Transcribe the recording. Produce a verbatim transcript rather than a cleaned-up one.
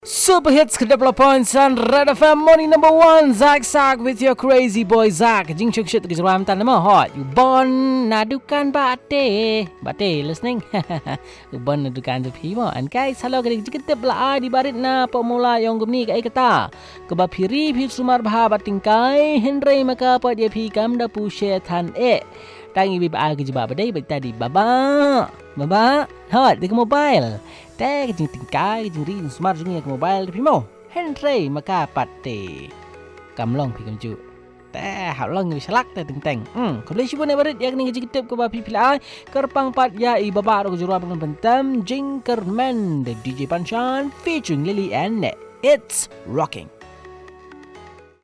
Super hits ke dua puluh points on Red F M morning number one. Zach Zach with your crazy boy Zach. Jing chuk shit ke jeram tan nama hot. You born nadukan bate. Bate listening. You born nadukan the people. And guys, hello kali kita bela di barit na pemula yang gumni kai kata. Keba phiri phi sumar bha batingkai Henry maka pa dia phi kam da pu share than e. Tangi bi ba ke jeba badai ba tadi baba. Baba, hot di mobile. Tag jing tingkai jing ri smart jing ke mobile pi mo Henry maka patte kam long pi kam ju ta hau long ni salak ta teng teng hmm ko le shi bone barit yak ni jing tip ko ba pi pilai kerpang pat ya i baba ro jura ban bentam jing kerman the D J Panshan featuring Lily and Net. It's rocking.